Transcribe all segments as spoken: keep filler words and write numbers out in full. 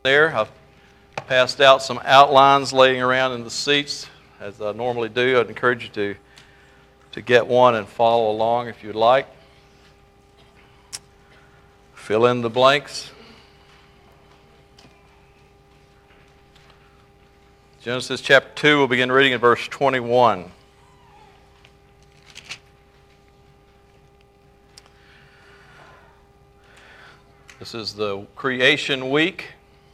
there. I've passed out some outlines laying around in the seats, as I normally do. I'd encourage you to, to get one and follow along if you'd like. Fill in the blanks. Genesis chapter two, we'll begin reading in verse twenty-one. This is the creation week.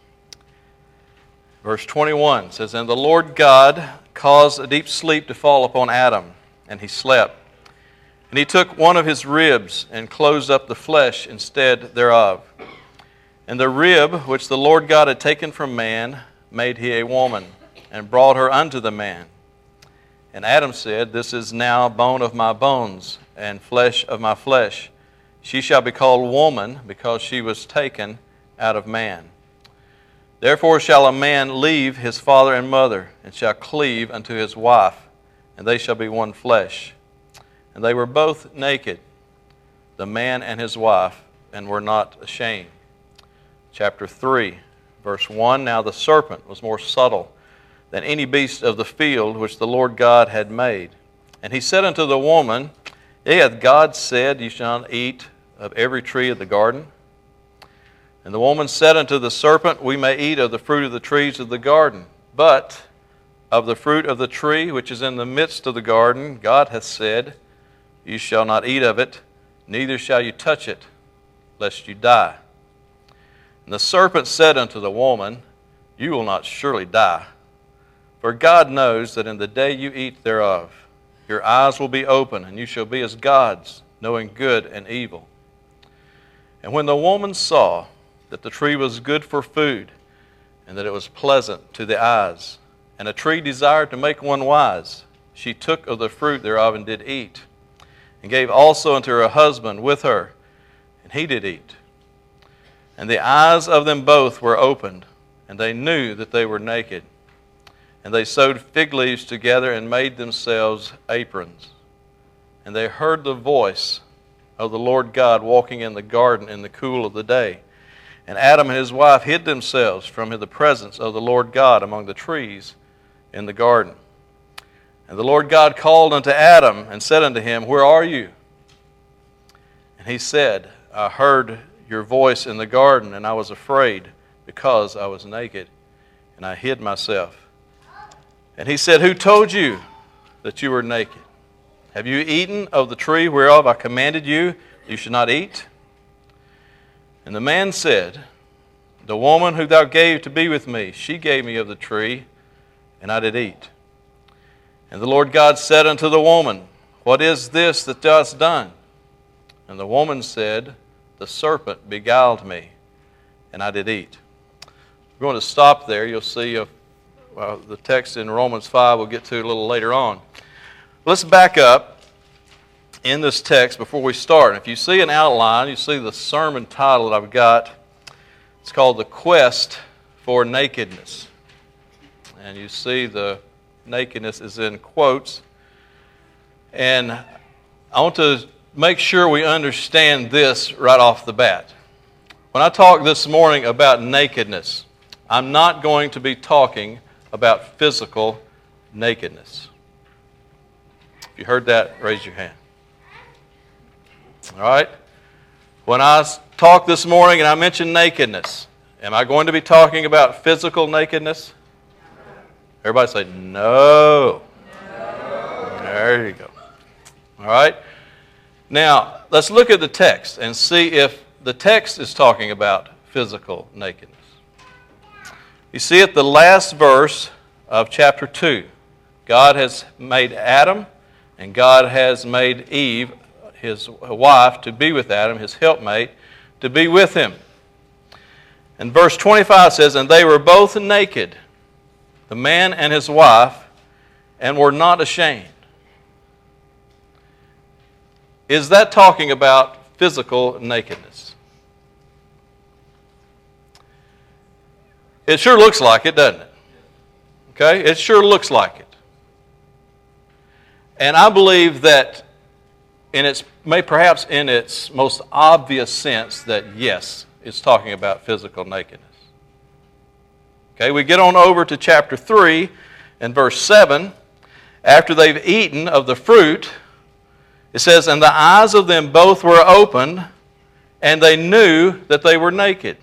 Verse twenty-one says, "And the Lord God caused a deep sleep to fall upon Adam, and he slept. And he took one of his ribs and closed up the flesh instead thereof. And the rib which the Lord God had taken from man made he a woman, and brought her unto the man. And Adam said, This is now bone of my bones, and flesh of my flesh. She shall be called woman, because she was taken out of man. Therefore shall a man leave his father and mother, and shall cleave unto his wife, and they shall be one flesh. And they were both naked, the man and his wife, and were not ashamed." Chapter three, verse one, "Now the serpent was more subtle than any beast of the field which the Lord God had made. And he said unto the woman, Yea, hath God said, Ye shall not eat of every tree of the garden? And the woman said unto the serpent, We may eat of the fruit of the trees of the garden, but of the fruit of the tree which is in the midst of the garden, God hath said, You shall not eat of it, neither shall you touch it, lest you die. And the serpent said unto the woman, You will not surely die. For God knows that in the day you eat thereof, your eyes will be open, and you shall be as gods, knowing good and evil. And when the woman saw that the tree was good for food, and that it was pleasant to the eyes, and a tree desired to make one wise, she took of the fruit thereof and did eat, and gave also unto her husband with her, and he did eat. And the eyes of them both were opened, and they knew that they were naked. And they sewed fig leaves together and made themselves aprons. And they heard the voice of the Lord God walking in the garden in the cool of the day. And Adam and his wife hid themselves from the presence of the Lord God among the trees in the garden. And the Lord God called unto Adam and said unto him, Where are you? And he said, I heard your voice in the garden, and I was afraid, because I was naked, and I hid myself. And he said, Who told you that you were naked? Have you eaten of the tree whereof I commanded you, you should not eat? And the man said, The woman who thou gave to be with me, she gave me of the tree, and I did eat. And the Lord God said unto the woman, What is this that thou hast done? And the woman said, The serpent beguiled me, and I did eat. We're going to stop there. You'll see a Well, the text in Romans five we'll get to a little later on. Let's back up in this text before we start. If you see an outline, you see the sermon title that I've got. It's called The Quest for Nakedness. And you see the nakedness is in quotes. And I want to make sure we understand this right off the bat. When I talk this morning about nakedness, I'm not going to be talking about physical nakedness. If you heard that, raise your hand. All right? When I talk this morning and I mention nakedness, am I going to be talking about physical nakedness? Everybody say, no. No. There you go. All right? Now, let's look at the text and see if the text is talking about physical nakedness. You see at the last verse of chapter two, God has made Adam and God has made Eve, his wife, to be with Adam, his helpmate, to be with him. And verse twenty-five says, And they were both naked, the man and his wife, and were not ashamed. Is that talking about physical nakedness? It sure looks like it, doesn't it? Okay? It sure looks like it. And I believe that in its, may perhaps in its most obvious sense, that yes, it's talking about physical nakedness. Okay, we get on over to chapter three and verse seven. After they've eaten of the fruit, it says, "And the eyes of them both were opened, and they knew that they were naked."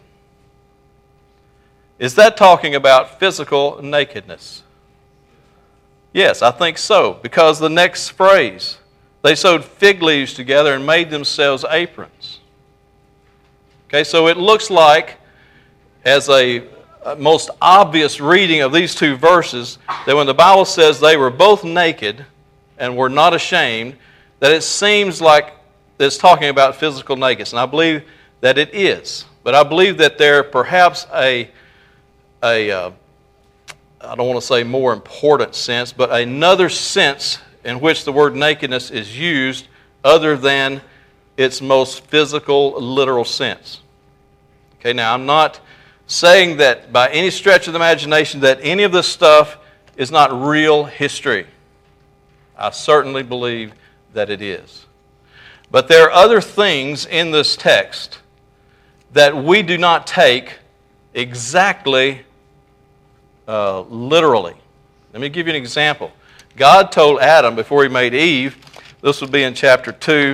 Is that talking about physical nakedness? Yes, I think so, because the next phrase, they sewed fig leaves together and made themselves aprons. Okay, so it looks like, as a most obvious reading of these two verses, that when the Bible says they were both naked and were not ashamed, that it seems like it's talking about physical nakedness. And I believe that it is. But I believe that there perhaps a, a uh, I don't want to say more important sense, but another sense in which the word nakedness is used other than its most physical, literal sense. Okay, now I'm not saying that by any stretch of the imagination that any of this stuff is not real history. I certainly believe that it is. But there are other things in this text that we do not take exactly uh, literally. Let me give you an example. God told Adam before he made Eve, this would be in chapter two,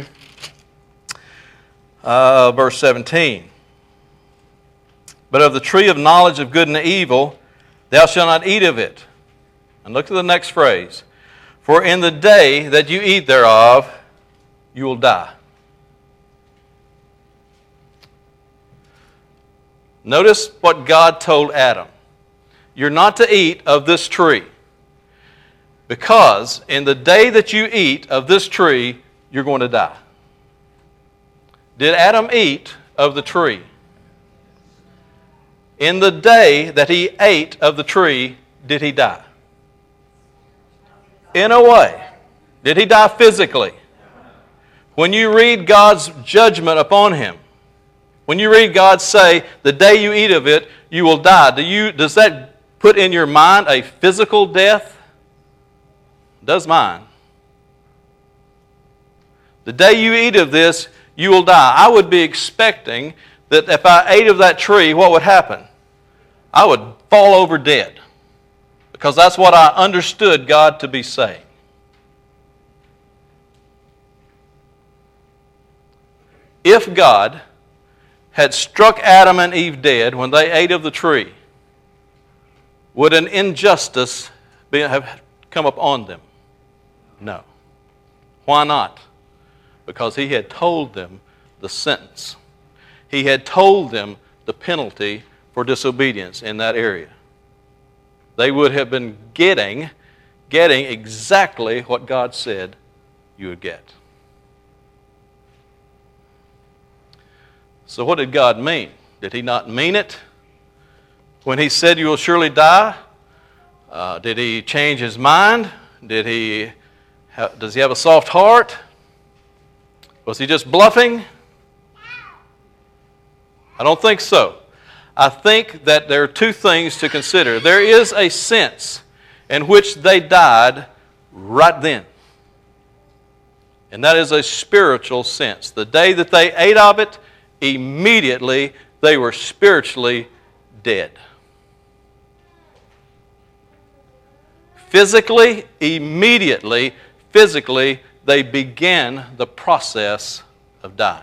uh, verse seventeen. "But of the tree of knowledge of good and evil, thou shalt not eat of it." And look at the next phrase. "For in the day that you eat thereof, you will die." Notice what God told Adam. You're not to eat of this tree, because in the day that you eat of this tree, you're going to die. Did Adam eat of the tree? In the day that he ate of the tree, did he die? In a way. Did he die physically? When you read God's judgment upon him, when you read God say, the day you eat of it, you will die, do you, does that put in your mind a physical death? Does mine. The day you eat of this, you will die. I would be expecting that if I ate of that tree, what would happen? I would fall over dead, because that's what I understood God to be saying. If God had struck Adam and Eve dead when they ate of the tree, would an injustice be, have come upon them? No. Why not? Because he had told them the sentence. He had told them the penalty for disobedience in that area. They would have been getting, getting exactly what God said you would get. So what did God mean? Did he not mean it when he said you will surely die? Uh, did he change his mind? Did he ha- does he have a soft heart? Was he just bluffing? I don't think so. I think that there are two things to consider. There is a sense in which they died right then. And that is a spiritual sense. The day that they ate of it, immediately they were spiritually dead. Physically, immediately, physically, they began the process of dying.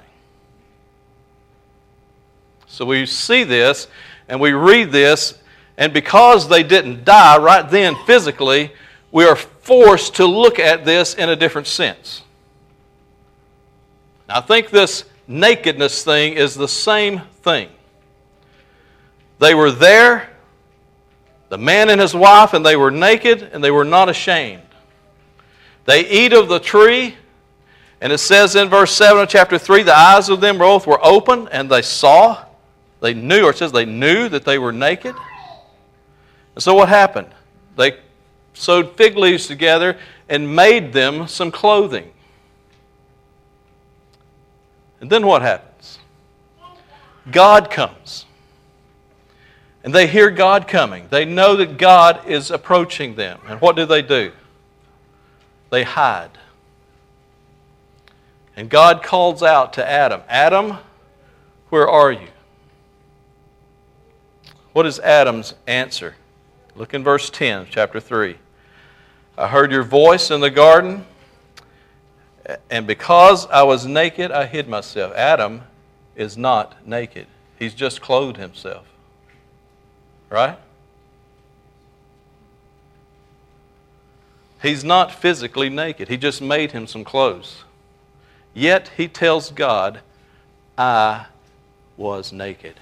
So we see this and we read this, and because they didn't die right then physically, we are forced to look at this in a different sense. Now, I think this nakedness thing is the same thing. They were there, the man and his wife, and they were naked and they were not ashamed. They eat of the tree, and it says in verse seven of chapter three, the eyes of them both were open and they saw. They knew, or it says they knew that they were naked. And so what happened? They sewed fig leaves together and made them some clothing. And then what happens? God comes. And they hear God coming. They know that God is approaching them. And what do they do? They hide. And God calls out to Adam, Adam, where are you? What is Adam's answer? Look in verse ten, chapter three. I heard your voice in the garden, and because I was naked, I hid myself. Adam is not naked. He's just clothed himself. Right? He's not physically naked. He just made him some clothes. Yet he tells God, I was naked.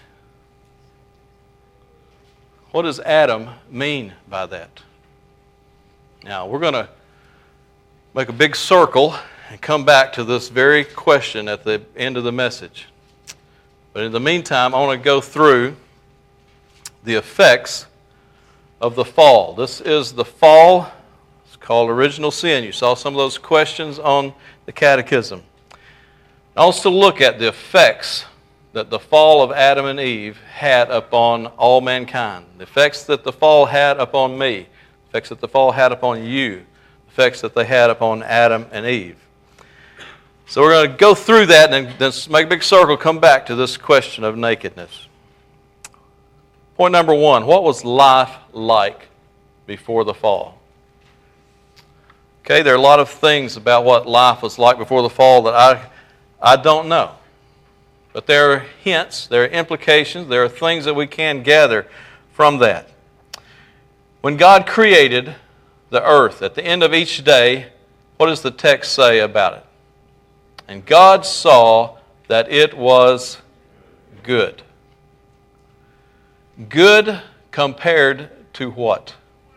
What does Adam mean by that? Now, we're going to make a big circle and come back to this very question at the end of the message. But in the meantime, I want to go through the effects of the fall. This is the fall. It's called original sin. You saw some of those questions on the catechism. Also look at the effects that the fall of Adam and Eve had upon all mankind. The effects that the fall had upon me. The effects that the fall had upon you. The effects that they had upon Adam and Eve. So we're going to go through that and then make a big circle, come back to this question of nakedness. Point number one, what was life like before the fall? Okay, there are a lot of things about what life was like before the fall that I, I don't know. But there are hints, there are implications, there are things that we can gather from that. When God created the earth, at the end of each day, what does the text say about it? And God saw that it was good. Good compared to what?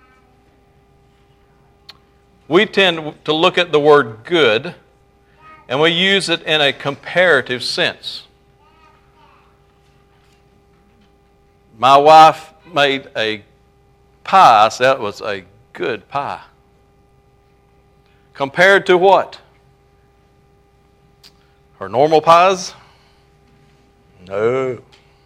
We tend to look at the word good and we use it in a comparative sense. My wife made a pie. I said that was a good pie. Compared to what? Her normal pies? No.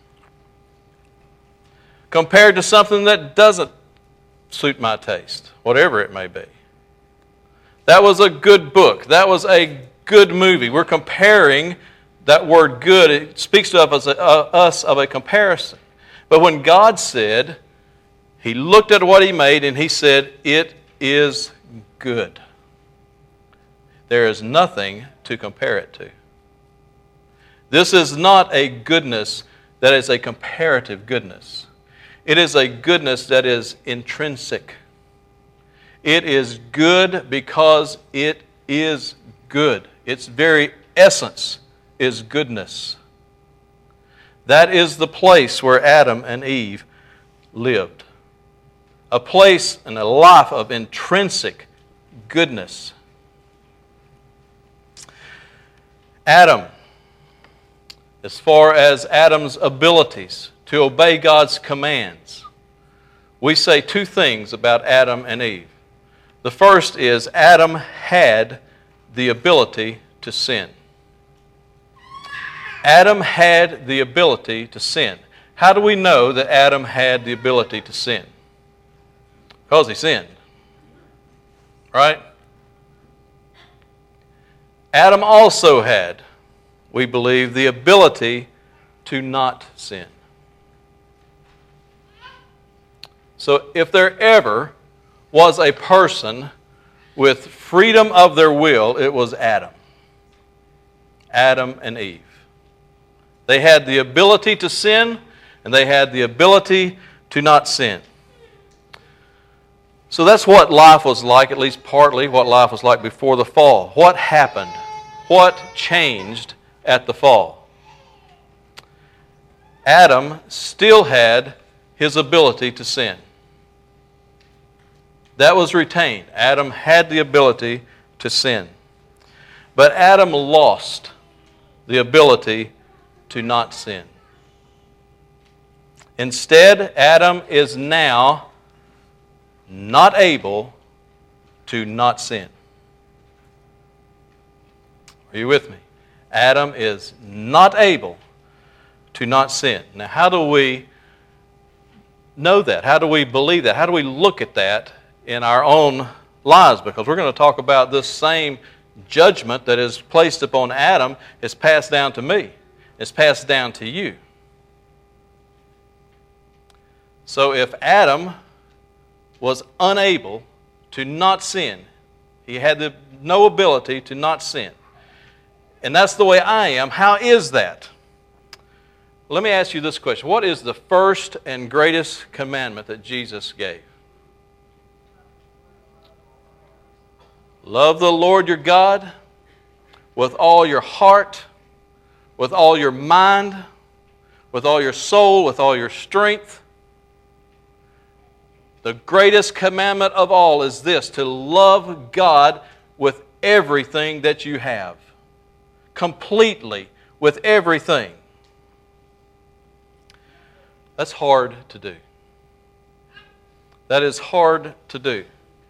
Compared to something that doesn't suit my taste, whatever it may be. That was a good book. That was a good movie. We're comparing that word good. It speaks to us, uh, us of a comparison. But when God said, He looked at what He made and He said, it is good. There is nothing to compare it to. This is not a goodness that is a comparative goodness. It is a goodness that is intrinsic. It is good because it is good. Its very essence is goodness. That is the place where Adam and Eve lived. A place and a life of intrinsic goodness. Adam, as far as Adam's abilities to obey God's commands, we say two things about Adam and Eve. The first is Adam had the ability to sin. Adam had the ability to sin. How do we know that Adam had the ability to sin? Because he sinned. Right? Adam also had, we believe, the ability to not sin. So if there ever was a person with freedom of their will, it was Adam. Adam and Eve. They had the ability to sin, and they had the ability to not sin. So that's what life was like, at least partly what life was like before the fall. What happened? What changed at the fall? Adam still had his ability to sin. That was retained. Adam had the ability to sin. But Adam lost the ability to not sin. Instead, Adam is now not able to not sin. Are you with me? Adam is not able to not sin. Now, how do we know that? How do we believe that? How do we look at that in our own lives? Because we're going to talk about this same judgment that is placed upon Adam is passed down to me. It's passed down to you. So if Adam was unable to not sin, he had the, no ability to not sin, and that's the way I am, how is that? Let me ask you this question. What is the first and greatest commandment that Jesus gave? Love the Lord your God with all your heart, with all your mind, with all your soul, with all your strength. The greatest commandment of all is this, to love God with everything that you have. Completely, with everything. That's hard to do. That is hard to do.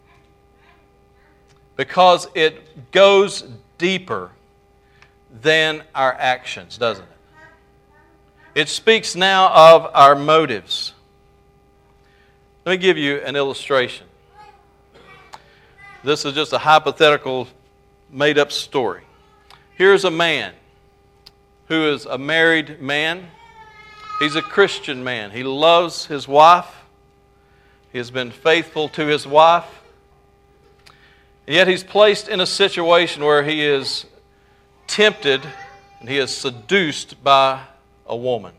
Because it goes deeper than our actions, doesn't it? It speaks now of our motives. Let me give you an illustration. This is just a hypothetical, made-up story. Here's a man who is a married man. He's a Christian man. He loves his wife. He has been faithful to his wife. And yet he's placed in a situation where he is tempted and he is seduced by a woman.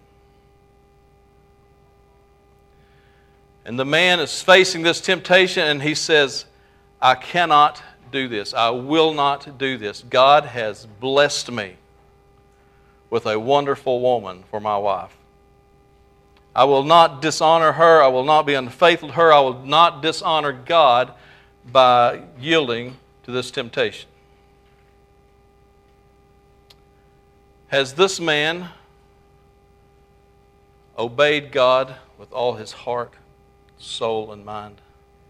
And the man is facing this temptation and he says, I cannot do this. I will not do this. God has blessed me with a wonderful woman for my wife. I will not dishonor her. I will not be unfaithful to her. I will not dishonor God by yielding to this temptation. Has this man obeyed God with all his heart, soul, and mind?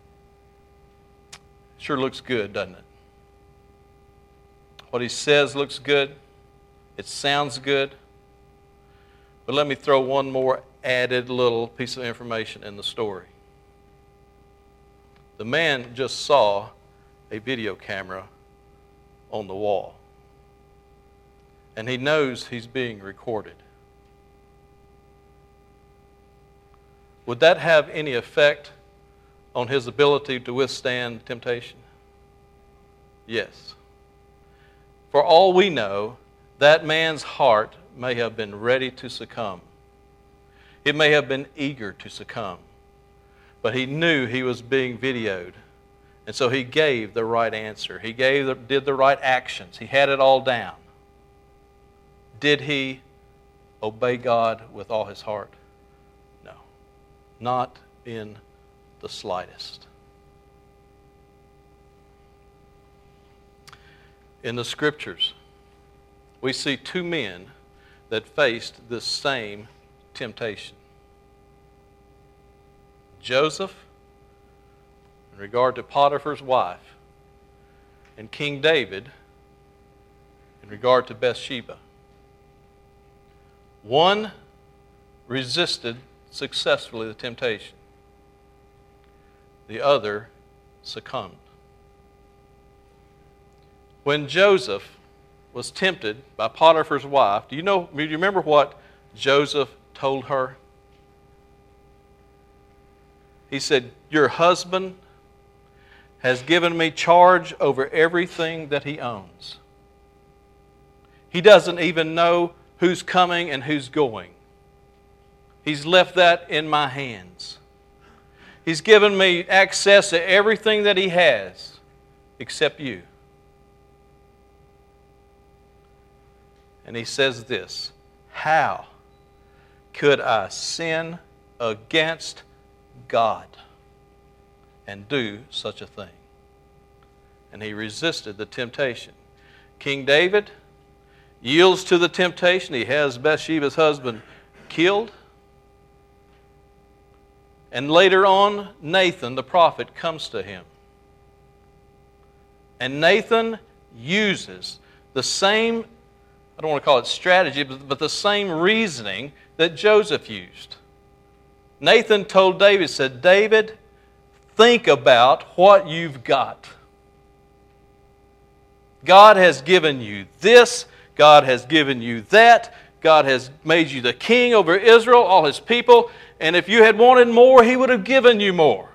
Sure looks good, doesn't it? What he says looks good. It sounds good. But let me throw one more added little piece of information in the story. The man just saw a video camera on the wall. And he knows he's being recorded. Would that have any effect on his ability to withstand temptation? Yes. For all we know, that man's heart may have been ready to succumb. It may have been eager to succumb. But he knew he was being videoed. And so he gave the right answer. He gave the, did the right actions. He had it all down. Did he obey God with all his heart? No. Not in the slightest. In the Scriptures, we see two men that faced this same temptation. Joseph, in regard to Potiphar's wife, and King David, in regard to Bathsheba. One resisted successfully the temptation. The other succumbed. When Joseph was tempted by Potiphar's wife, do you know, do you remember what Joseph told her? He said, your husband has given me charge over everything that he owns. He doesn't even know who's coming and who's going. He's left that in my hands. He's given me access to everything that he has except you. And he says this, how could I sin against God and do such a thing? And he resisted the temptation. King David yields to the temptation. He has Bathsheba's husband killed. And later on, Nathan, the prophet, comes to him. And Nathan uses the same, I don't want to call it strategy, but, but the same reasoning that Joseph used. Nathan told David, said, David, think about what you've got. God has given you this. God has given you that. God has made you the king over Israel, all His people. And if you had wanted more, He would have given you more.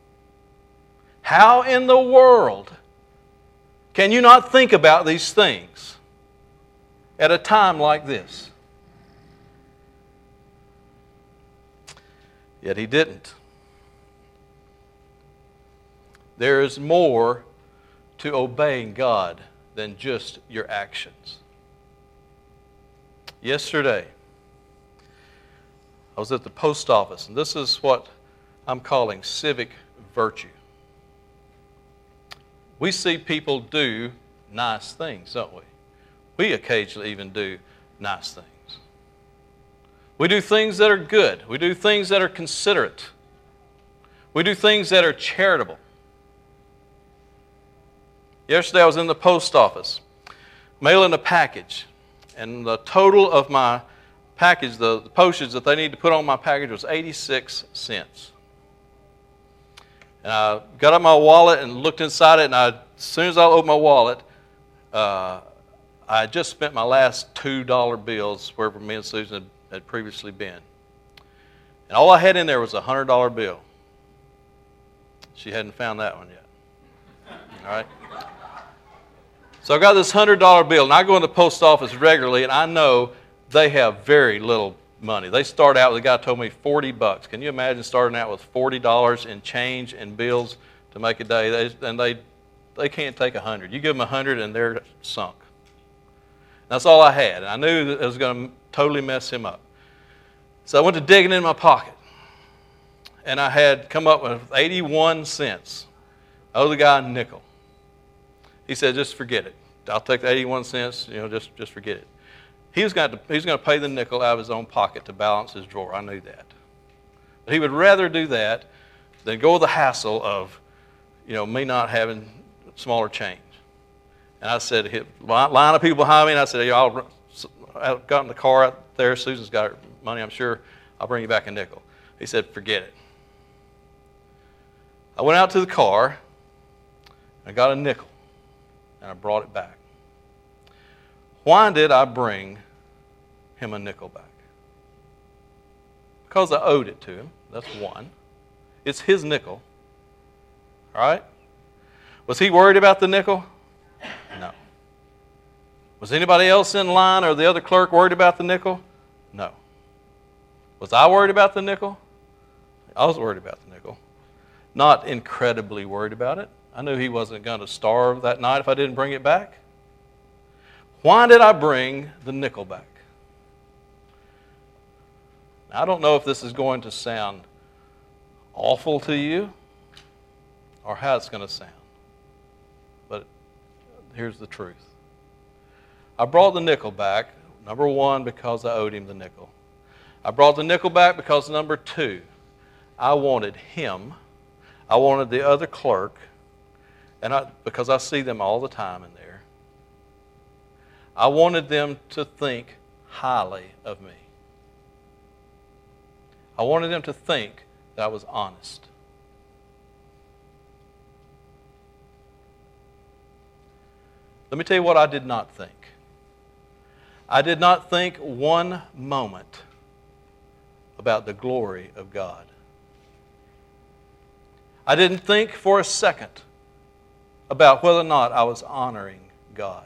How in the world can you not think about these things at a time like this? Yet He didn't. There is more to obeying God than just your actions. Yesterday, I was at the post office, and this is what I'm calling civic virtue. We see people do nice things, don't we? We occasionally even do nice things. We do things that are good. We do things that are considerate. We do things that are charitable. Yesterday I was in the post office mailing a package, and the total of my package, the, the postage that they need to put on my package was eighty-six cents. And I got out my wallet and looked inside it, and I, as soon as I opened my wallet, uh, I had just spent my last two dollar bills wherever me and Susan had, had previously been. And all I had in there was a one hundred dollar bill. She hadn't found that one yet. All right? So I got this one hundred dollar bill, and I go in the post office regularly, and I know they have very little money. They start out, the guy told me, forty bucks. Can you imagine starting out with forty dollars in change and bills to make a day? They, and they they can't take one hundred. You give them one hundred, and they're sunk. That's all I had, and I knew that it was going to totally mess him up. So I went to digging in my pocket, and I had come up with eighty-one cents. I owe the guy a nickel. He said, just forget it. I'll take the eighty-one cents, you know, just, just forget it. He was going to, he was going to pay the nickel out of his own pocket to balance his drawer. I knew that. But he would rather do that than go the hassle of, you know, me not having smaller change. And I said, hit, line of people behind me, and I said, hey, I'll, I got in the car out there. Susan's got her money, I'm sure. I'll bring you back a nickel. He said, forget it. I went out to the car, and I got a nickel, and I brought it back. Why did I bring him a nickel back? Because I owed it to him. That's one. It's his nickel. All right? Was he worried about the nickel? No. Was anybody else in line or the other clerk worried about the nickel? No. Was I worried about the nickel? I was worried about the nickel. Not incredibly worried about it. I knew he wasn't going to starve that night if I didn't bring it back. Why did I bring the nickel back? Now, I don't know if this is going to sound awful to you or how it's going to sound, but here's the truth. I brought the nickel back, number one, because I owed him the nickel. I brought the nickel back because, number two, I wanted him, I wanted the other clerk, and I, because I see them all the time in there, I wanted them to think highly of me. I wanted them to think that I was honest. Let me tell you what I did not think. I did not think one moment about the glory of God. I didn't think for a second about whether or not I was honoring God.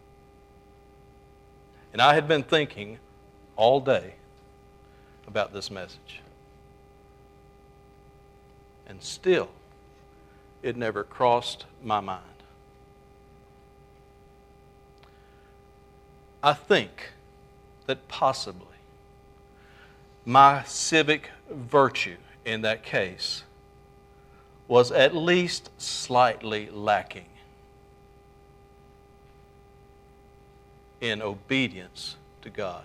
And I had been thinking all day about this message. And still, it never crossed my mind. I think that possibly my civic virtue in that case was at least slightly lacking in obedience to God.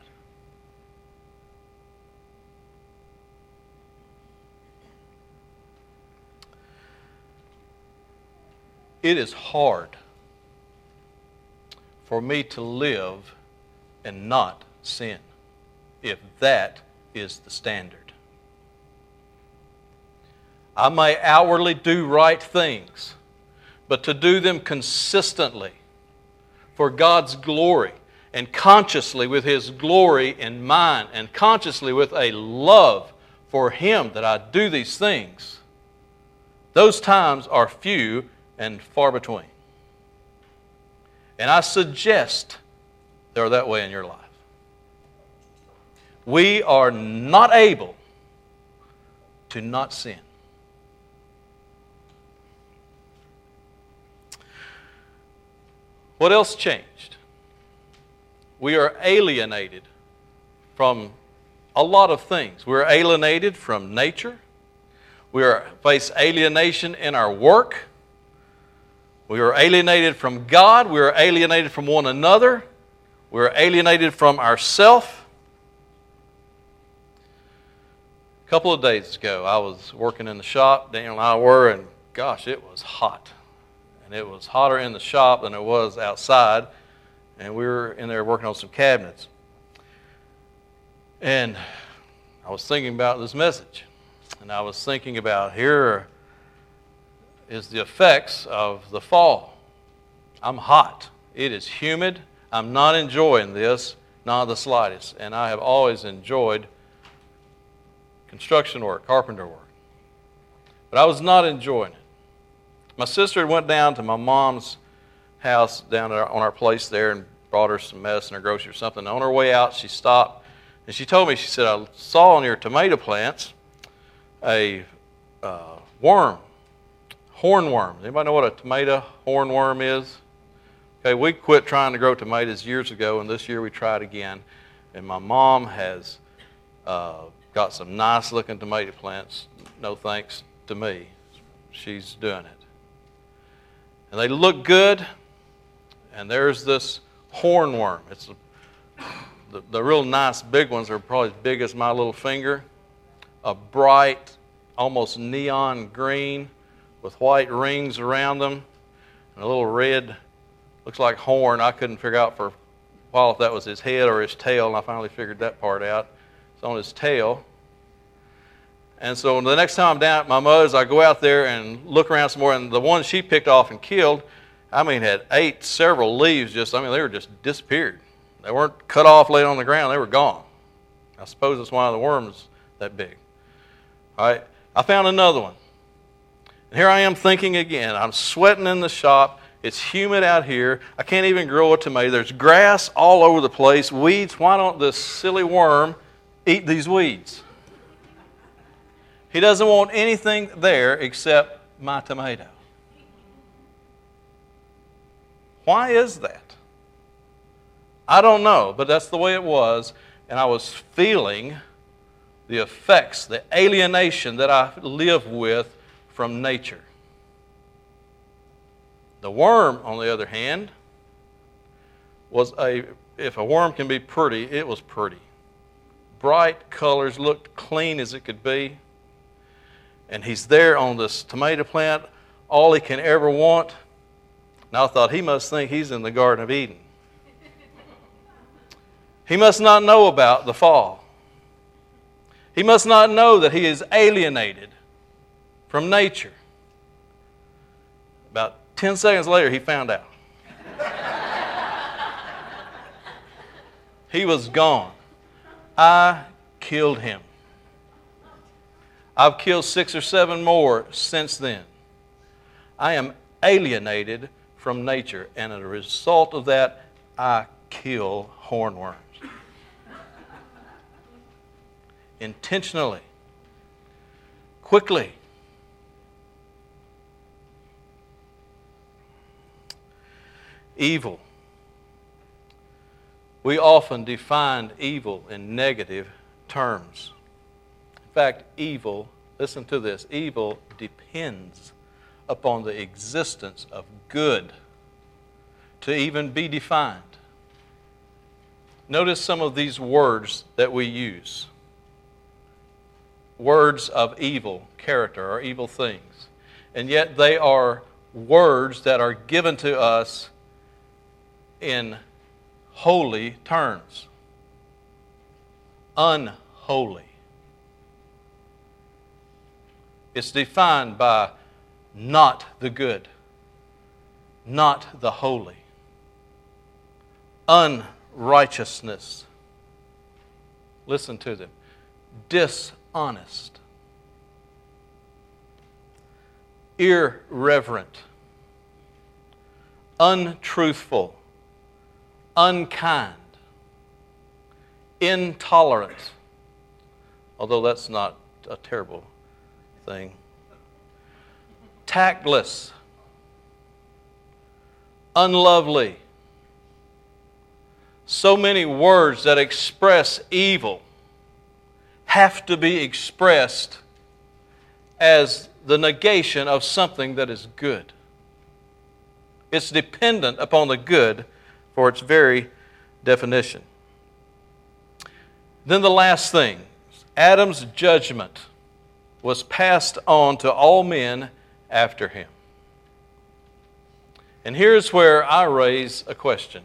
It is hard for me to live and not sin, if that is the standard. I may outwardly do right things, but to do them consistently for God's glory and consciously with His glory in mind and consciously with a love for Him that I do these things, those times are few and far between. And I suggest they're that way in your life. We are not able to not sin. What else changed? We are alienated from a lot of things. We're alienated from nature. We are, face alienation in our work. We are alienated from God. We are alienated from one another. We are alienated from ourselves. A couple of days ago, I was working in the shop, Daniel and I were, and gosh, it was hot. And it was hotter in the shop than it was outside. And we were in there working on some cabinets. And I was thinking about this message. And I was thinking about here is the effects of the fall. I'm hot. It is humid. I'm not enjoying this, not the slightest. And I have always enjoyed construction work, carpenter work. But I was not enjoying it. My sister went down to my mom's house down on our place there and brought her some medicine or grocery or something. On her way out, she stopped and she told me, she said, I saw on your tomato plants a uh, worm, hornworm. Anybody know what a tomato hornworm is? Okay, we quit trying to grow tomatoes years ago, and this year we tried again. And my mom has uh, got some nice looking tomato plants, no thanks to me. She's doing it. And they look good, and there's this hornworm. It's a, the, the real nice big ones are probably as big as my little finger. A bright, almost neon green with white rings around them, and a little red, looks like horn. I couldn't figure out for a while if that was his head or his tail, and I finally figured that part out. It's on his tail. And so the next time I'm down at my mother's, I go out there and look around some more, and the one she picked off and killed, I mean, had ate several leaves just, I mean, they were just disappeared. They weren't cut off, laid on the ground, they were gone. I suppose that's why the worm is that big. All right, I found another one. And here I am thinking again, I'm sweating in the shop, it's humid out here, I can't even grow a tomato, there's grass all over the place, weeds, why don't this silly worm eat these weeds? He doesn't want anything there except my tomato. Why is that? I don't know, but that's the way it was, and I was feeling the effects, the alienation that I live with from nature. The worm, on the other hand, was a, if a worm can be pretty, it was pretty. Bright colors, looked clean as it could be. And he's there on this tomato plant, all he can ever want. And I thought, he must think he's in the Garden of Eden. He must not know about the fall. He must not know that he is alienated from nature. About ten seconds later, he found out. He was gone. I killed him. I've killed six or seven more since then. I am alienated from nature, and as a result of that, I kill hornworms. Intentionally. Quickly. Evil. We often define evil in negative terms. In fact, evil, listen to this, evil depends upon the existence of good to even be defined. Notice some of these words that we use. Words of evil character or evil things. And yet they are words that are given to us in holy terms. Unholy. It's defined by not the good, not the holy, unrighteousness. Listen to them. dishonest, irreverent, untruthful, unkind, intolerant, although that's not a terrible thing, tactless, unlovely. So many words that express evil have to be expressed as the negation of something that is good. It's dependent upon the good for its very definition. Then the last thing, Adam's judgment was passed on to all men after him. And here's where I raise a question.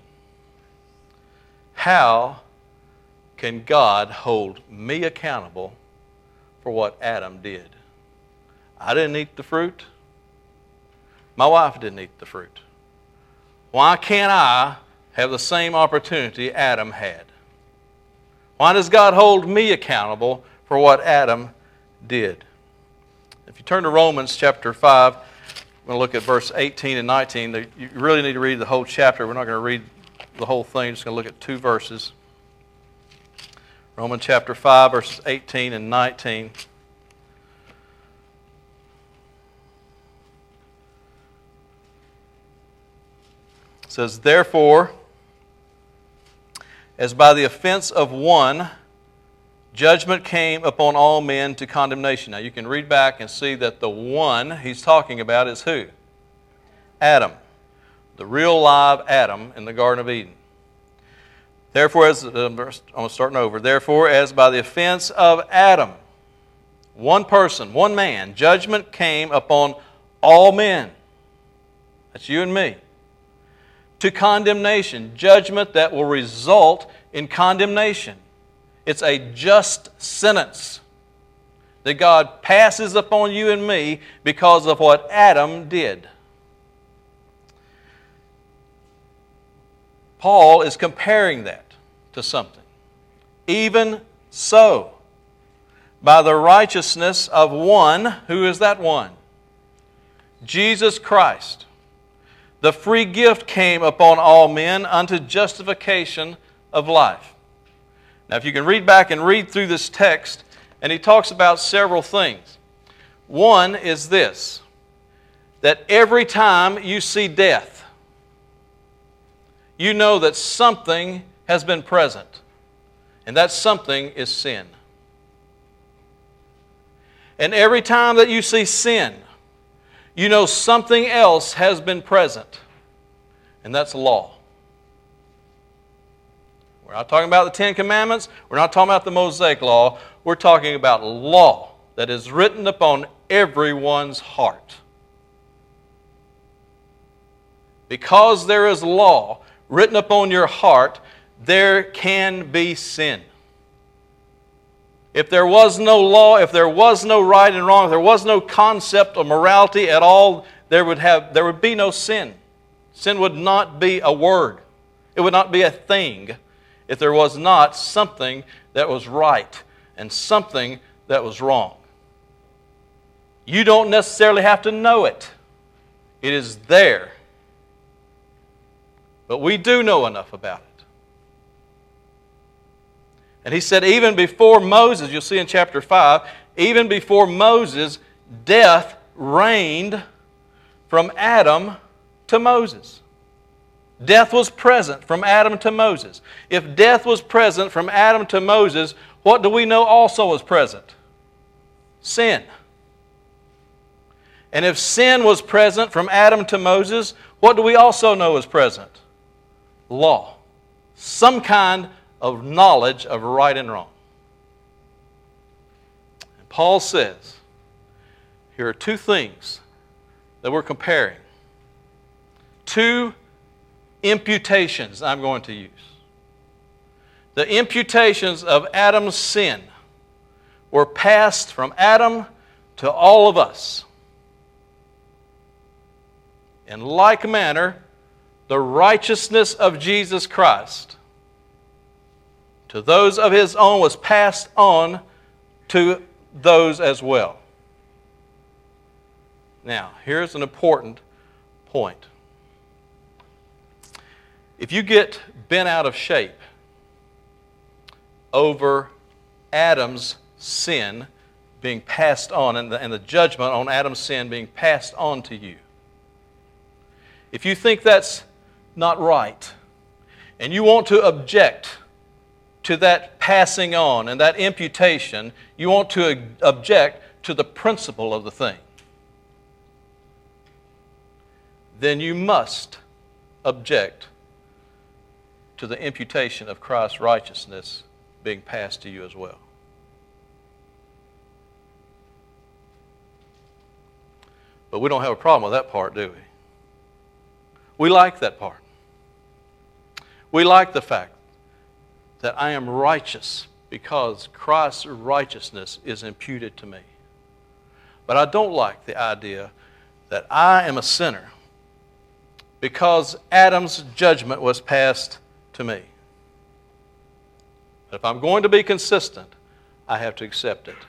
How can God hold me accountable for what Adam did? I didn't eat the fruit. My wife didn't eat the fruit. Why can't I have the same opportunity Adam had? Why does God hold me accountable for what Adam did? If you turn to Romans chapter five, we're going to look at verse eighteen and nineteen. You really need to read the whole chapter. We're not going to read the whole thing. We're just going to look at two verses. Romans chapter five, verses eighteen and nineteen. It says, therefore, as by the offense of one, judgment came upon all men to condemnation. Now you can read back and see that the one he's talking about is who? Adam. The real live Adam in the Garden of Eden. Therefore, as I'm starting over. Therefore, as by the offense of Adam, one person, one man, judgment came upon all men. That's you and me. To condemnation, judgment that will result in condemnation. It's a just sentence that God passes upon you and me because of what Adam did. Paul is comparing that to something. Even so, by the righteousness of one, who is that one? Jesus Christ. The free gift came upon all men unto justification of life. Now, if you can read back and read through this text, and he talks about several things. One is this, that every time you see death, you know that something has been present, and that something is sin. And every time that you see sin, you know something else has been present, and that's law. We're not talking about the Ten Commandments. We're not talking about the Mosaic Law. We're talking about law that is written upon everyone's heart. Because there is law written upon your heart, there can be sin. If there was no law, if there was no right and wrong, if there was no concept of morality at all, there would have there would be no sin. Sin would not be a word. It would not be a thing if there was not something that was right and something that was wrong. You don't necessarily have to know it. It is there. But we do know enough about it. And he said even before Moses, you'll see in chapter five, even before Moses, death reigned from Adam to Moses. Death was present from Adam to Moses. If death was present from Adam to Moses, what do we know also was present? Sin. And if sin was present from Adam to Moses, what do we also know is present? Law. Some kind of knowledge of right and wrong. And Paul says, here are two things that we're comparing. Two imputations I'm going to use. The imputations of Adam's sin were passed from Adam to all of us. In like manner, the righteousness of Jesus Christ to those of His own was passed on to those as well. Now, here's an important point. If you get bent out of shape over Adam's sin being passed on and the, and the judgment on Adam's sin being passed on to you, if you think that's not right and you want to object to that passing on and that imputation, you want to object to the principle of the thing, then you must object to the imputation of Christ's righteousness being passed to you as well. But we don't have a problem with that part, do we? We like that part. We like the fact that I am righteous because Christ's righteousness is imputed to me. But I don't like the idea that I am a sinner because Adam's judgment was passed to me. But if I'm going to be consistent, I have to accept it.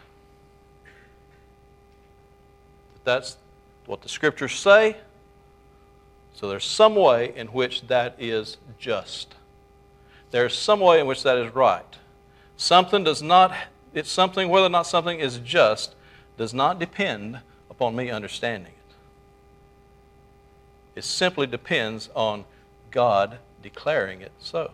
That's what the Scriptures say. So there's some way in which that is just. There's some way in which that is right. Something does not, it's something, whether or not something is just, does not depend upon me understanding it. It simply depends on God declaring it so.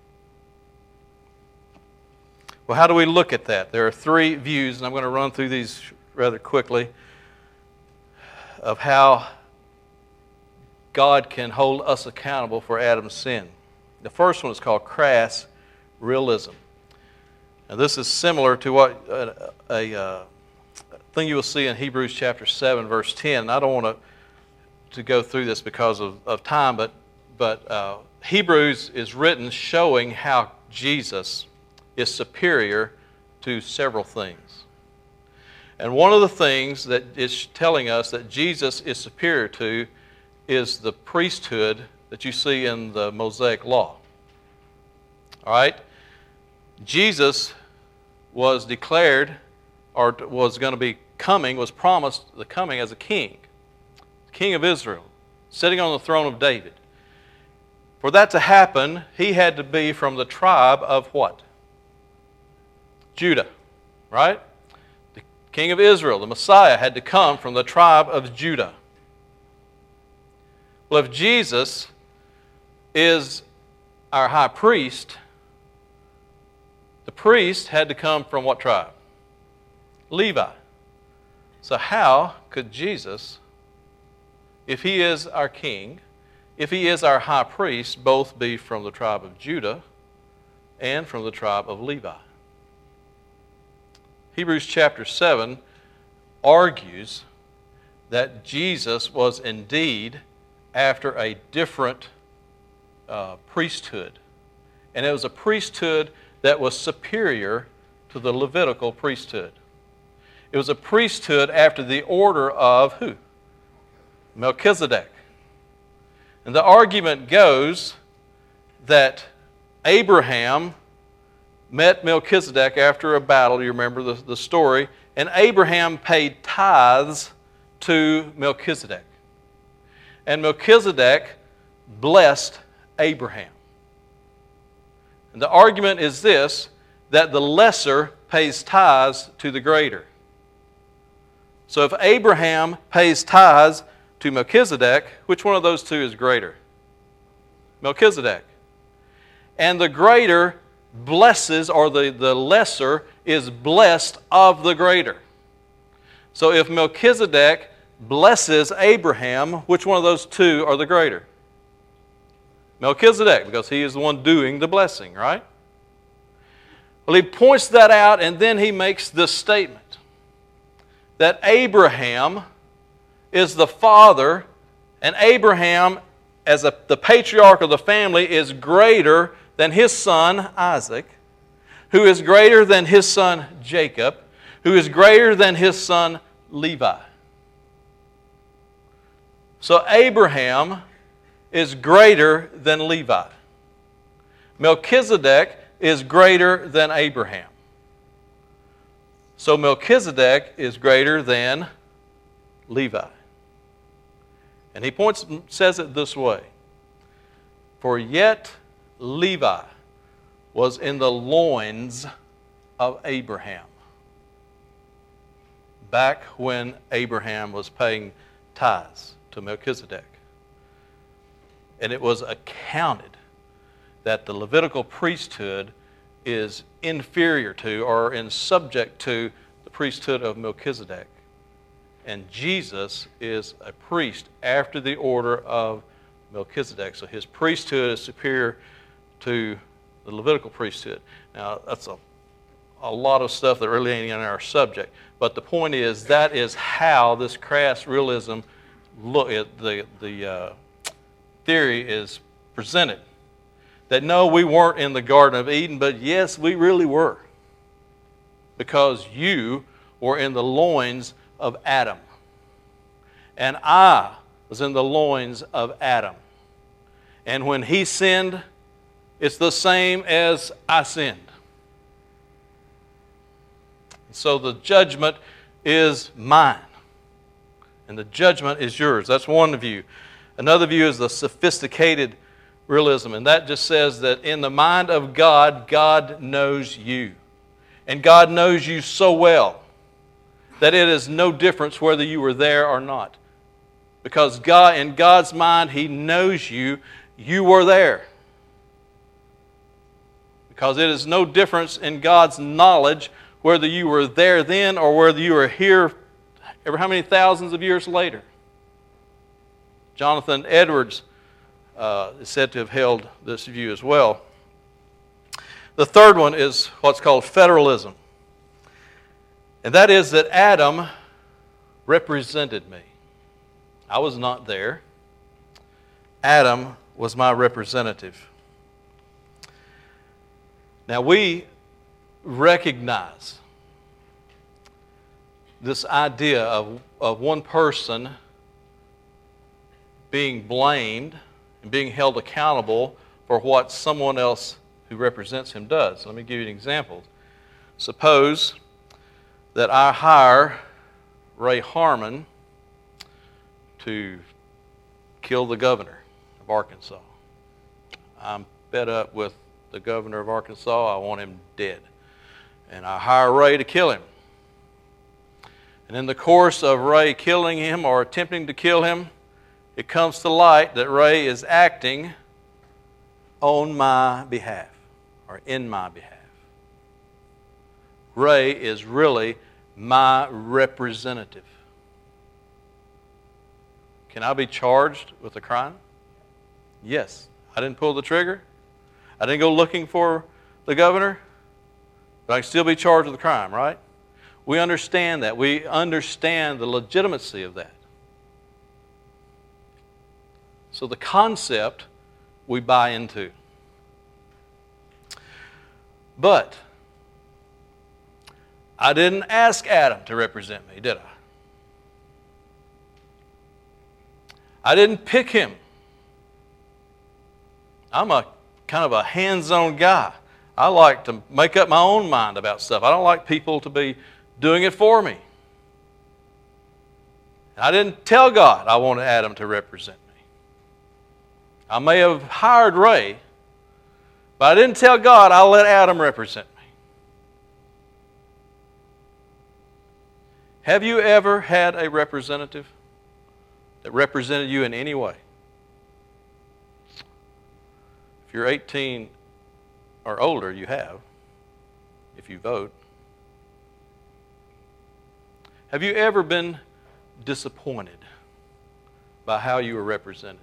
Well, how do we look at that? There are three views, and I'm going to run through these rather quickly, of how God can hold us accountable for Adam's sin. The first one is called crass realism. Now, this is similar to what a, a, a thing you will see in Hebrews chapter seven, verse ten. And I don't want to, to go through this because of, of time, but, but uh, Hebrews is written showing how Jesus is superior to several things. And one of the things that is telling us that Jesus is superior to is the priesthood that you see in the Mosaic Law. All right? Jesus was declared, or was going to be coming, was promised the coming as a king, king of Israel, sitting on the throne of David. For that to happen, he had to be from the tribe of what? Judah, right? The king of Israel, the Messiah, had to come from the tribe of Judah. Well, if Jesus is our high priest, the priest had to come from what tribe? Levi. So how could Jesus, if he is our king, if he is our high priest, both be from the tribe of Judah and from the tribe of Levi? Hebrews chapter seven argues that Jesus was indeed after a different uh, priesthood. And it was a priesthood that was superior to the Levitical priesthood. It was a priesthood after the order of who? Melchizedek. And the argument goes that Abraham met Melchizedek after a battle. You remember the, the story. And Abraham paid tithes to Melchizedek. And Melchizedek blessed Abraham. And the argument is this, that the lesser pays tithes to the greater. So if Abraham pays tithes to Melchizedek, which one of those two is greater? Melchizedek. And the greater blesses, or the, the lesser is blessed of the greater. So if Melchizedek blesses Abraham, which one of those two are the greater? Melchizedek, because he is the one doing the blessing, right? Well, he points that out, and then he makes this statement that Abraham is the father, and Abraham, as a, the patriarch of the family, is greater than his son Isaac, who is greater than his son Jacob, who is greater than his son Levi. So Abraham is greater than Levi. Melchizedek is greater than Abraham. So Melchizedek is greater than Levi. And he points, says it this way. For yet Levi was in the loins of Abraham. Back when Abraham was paying tithes to Melchizedek. And it was accounted that the Levitical priesthood is inferior to or in subject to the priesthood of Melchizedek. And Jesus is a priest after the order of Melchizedek. So his priesthood is superior to the Levitical priesthood. Now, that's a, a lot of stuff that really ain't in our subject. But the point is, that is how this crass realism, look, the, the uh, theory is presented. That no, we weren't in the Garden of Eden, but yes, we really were. Because you were in the loins of Adam. And I was in the loins of Adam. And when he sinned, it's the same as I sinned. So the judgment is mine. And the judgment is yours. That's one view. Another view is the sophisticated realism. And that just says that in the mind of God, God knows you. And God knows you so well that it is no difference whether you were there or not. Because God, in God's mind, He knows you. You were there. Because it is no difference in God's knowledge whether you were there then or whether you were here ever how many thousands of years later. Jonathan Edwards uh, is said to have held this view as well. The third one is what's called federalism. And that is that Adam represented me. I was not there. Adam was my representative. Now we recognize this idea of, of one person being blamed and being held accountable for what someone else who represents him does. Let me give you an example. Suppose that I hire Ray Harmon to kill the governor of Arkansas. I'm fed up with the governor of Arkansas. I want him dead. And I hire Ray to kill him. And in the course of Ray killing him or attempting to kill him, it comes to light that Ray is acting on my behalf or in my behalf. Ray is really my representative. Can I be charged with a crime? Yes. I didn't pull the trigger. I didn't go looking for the governor. But I can still be charged with a crime, right? We understand that. We understand the legitimacy of that. So the concept we buy into. But I didn't ask Adam to represent me, did I? I didn't pick him. I'm a kind of a hands-on guy. I like to make up my own mind about stuff. I don't like people to be doing it for me. I didn't tell God I wanted Adam to represent me. I may have hired Ray, but I didn't tell God I'll let Adam represent me. Have you ever had a representative that represented you in any way? If you're eighteen or older, you have, if you vote. Have you ever been disappointed by how you were represented?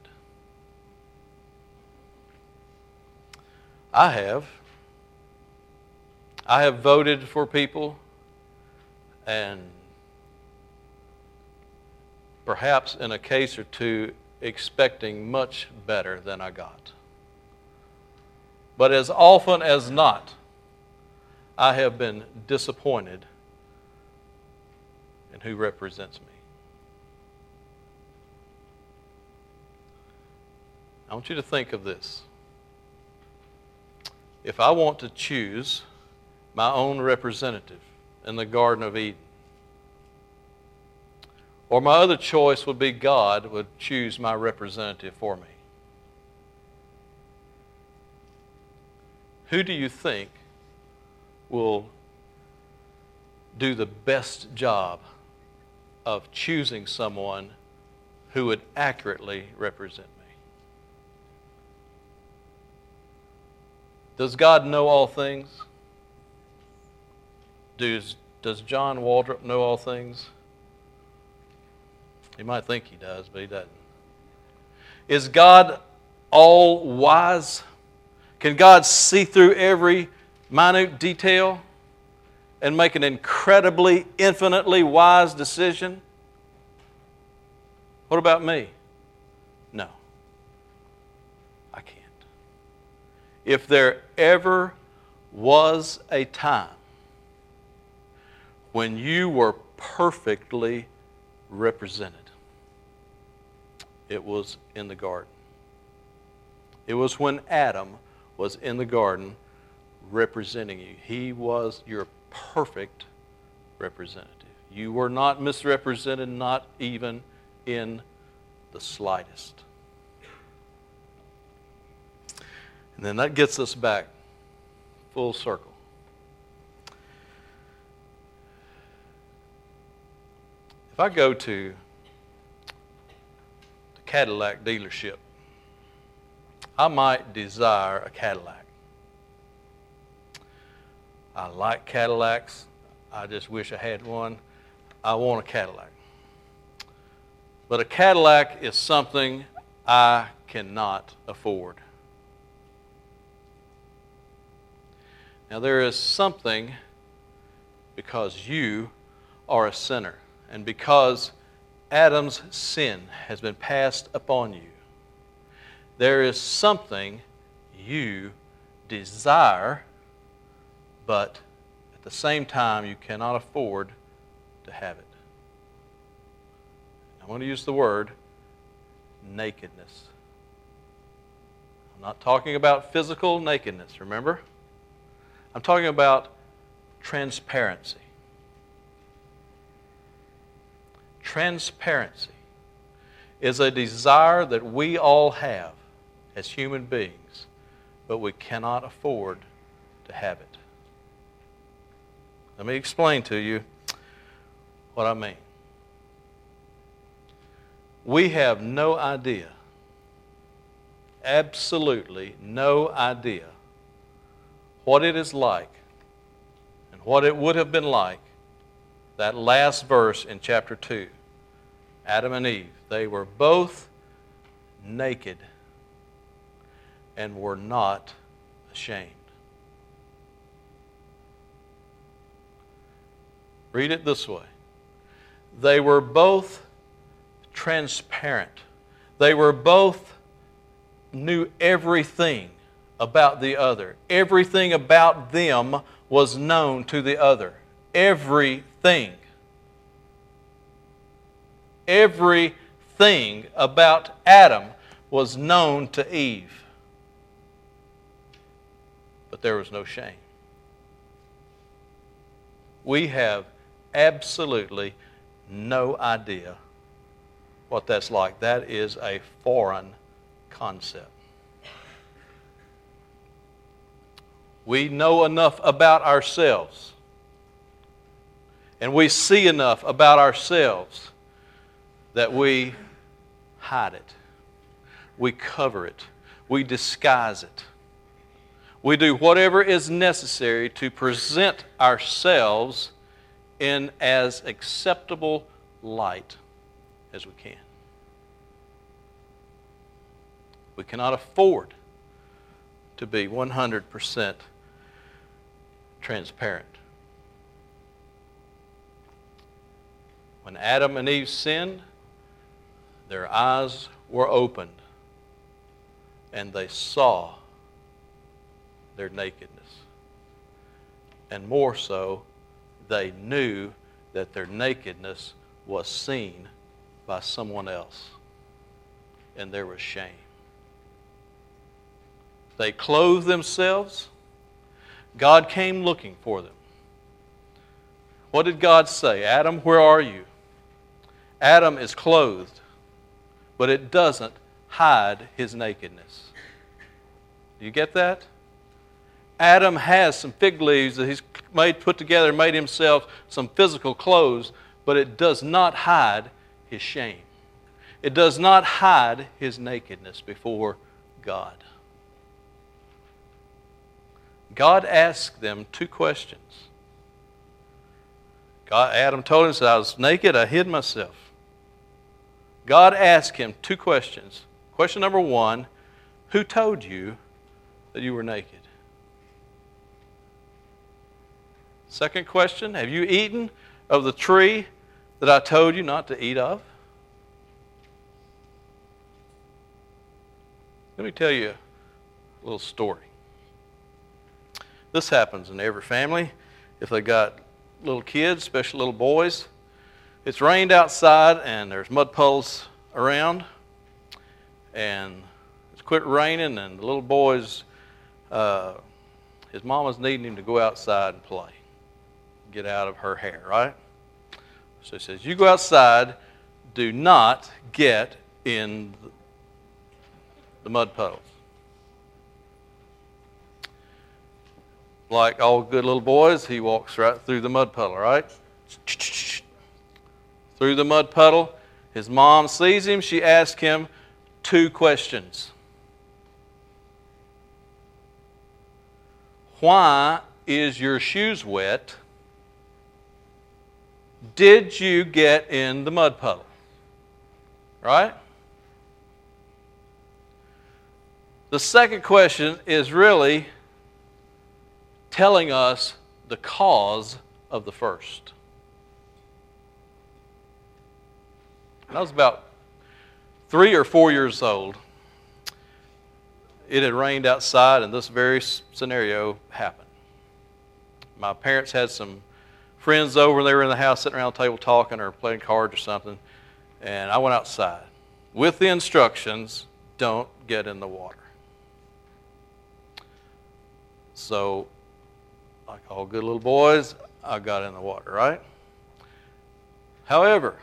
I have. I have voted for people and perhaps in a case or two expecting much better than I got. But as often as not, I have been disappointed in who represents me. I want you to think of this. If I want to choose my own representative, in the Garden of Eden. Or my other choice would be God would choose my representative for me. Who do you think will do the best job of choosing someone who would accurately represent me? Does God know all things? Does, does John Waldrop know all things? He might think he does, but he doesn't. Is God all wise? Can God see through every minute detail and make an incredibly, infinitely wise decision? What about me? No, I can't. If there ever was a time when you were perfectly represented, it was in the garden. It was when Adam was in the garden representing you. He was your perfect representative. You were not misrepresented, not even in the slightest. And then that gets us back full circle. If I go to the Cadillac dealership, I might desire a Cadillac. I like Cadillacs. I just wish I had one. I want a Cadillac. But a Cadillac is something I cannot afford. Now there is something, because you are a sinner, and because Adam's sin has been passed upon you, there is something you desire, but at the same time you cannot afford to have it. I'm going to use the word nakedness. I'm not talking about physical nakedness, remember? I'm talking about transparency. Transparency is a desire that we all have as human beings, but we cannot afford to have it. Let me explain to you what I mean. We have no idea, absolutely no idea, what it is like and what it would have been like, that last verse in chapter two. Adam and Eve, they were both naked and were not ashamed. Read it this way. They were both transparent. They were both knew everything about the other. Everything about them was known to the other. Everything. Everything about Adam was known to Eve. But there was no shame. We have absolutely no idea what that's like. That is a foreign concept. We know enough about ourselves, and we see enough about ourselves that we hide it. We cover it. We disguise it. We do whatever is necessary to present ourselves in as acceptable light as we can. We cannot afford to be one hundred percent transparent. When Adam and Eve sinned, their eyes were opened and they saw their nakedness. And more so, they knew that their nakedness was seen by someone else. And there was shame. They clothed themselves. God came looking for them. What did God say? Adam, where are you? Adam is clothed, but it doesn't hide his nakedness. Do you get that? Adam has some fig leaves that he's made, put together, made himself some physical clothes, but it does not hide his shame. It does not hide his nakedness before God. God asked them two questions. God, Adam told him, said, I was naked, I hid myself. God asked him two questions. Question number one, who told you that you were naked? Second question, have you eaten of the tree that I told you not to eat of? Let me tell you a little story. This happens in every family. If they got little kids, especially little boys, it's rained outside and there's mud puddles around, and it's quit raining, and the little boy's, uh, his mama's needing him to go outside and play, get out of her hair, right? So he says, you go outside, do not get in the mud puddles. Like all good little boys, he walks right through the mud puddle, right? Through the mud puddle. His mom sees him. She asks him two questions. Why is your shoes wet? Did you get in the mud puddle? Right? The second question is really telling us the cause of the first. When I was about three or four years old, it had rained outside and this very scenario happened. My parents had some friends over and they were in the house sitting around the table talking or playing cards or something, and I went outside with the instructions, don't get in the water. So, like all good little boys, I got in the water, right? However,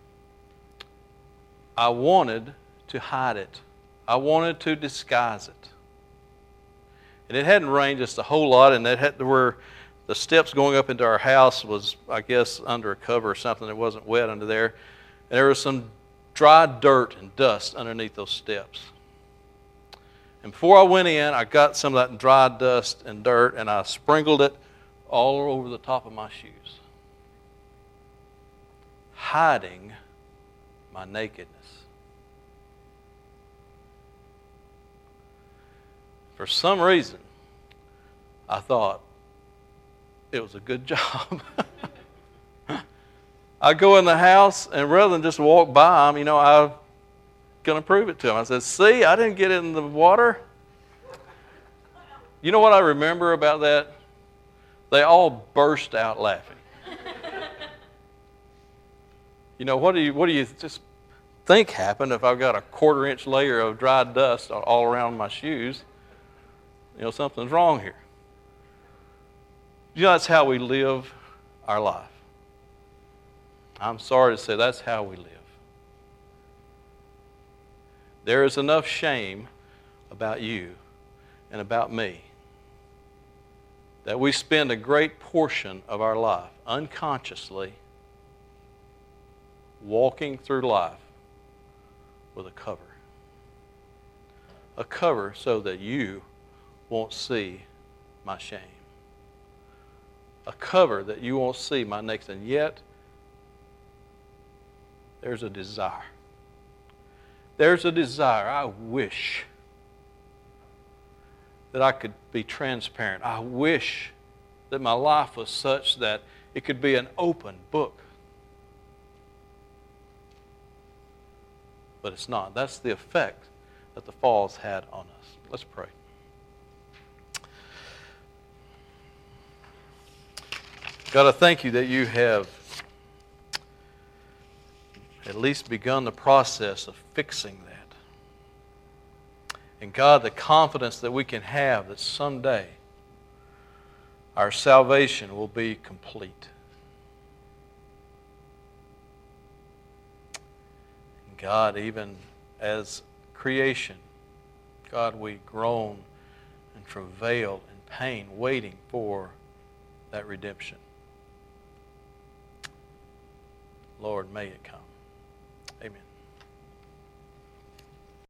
I wanted to hide it. I wanted to disguise it. And it hadn't rained just a whole lot, and it had, there were the steps going up into our house was, I guess, under a cover or something that wasn't wet under there. And there was some dry dirt and dust underneath those steps. And before I went in, I got some of that dry dust and dirt, and I sprinkled it all over the top of my shoes, hiding my nakedness. For some reason, I thought it was a good job. I go in the house, and rather than just walk by them, you know, I'm going to prove it to them. I said, see, I didn't get in the water. You know what I remember about that? They all burst out laughing. You know, what do you, what do you just think happened if I've got a quarter inch layer of dry dust all around my shoes? You know, something's wrong here. You know, that's how we live our life. I'm sorry to say that's how we live. There is enough shame about you and about me that we spend a great portion of our life unconsciously walking through life with a cover. A cover so that you won't see my shame. A cover that you won't see my nakedness. And yet, there's a desire. There's a desire. I wish that I could be transparent. I wish that my life was such that it could be an open book. But it's not. That's the effect that the fall's had on us. Let's pray. God, I thank you that you have at least begun the process of fixing that. And God, the confidence that we can have that someday our salvation will be complete. God, even as creation, God, we groan and travail in pain, waiting for that redemption. Lord, may it come. Amen.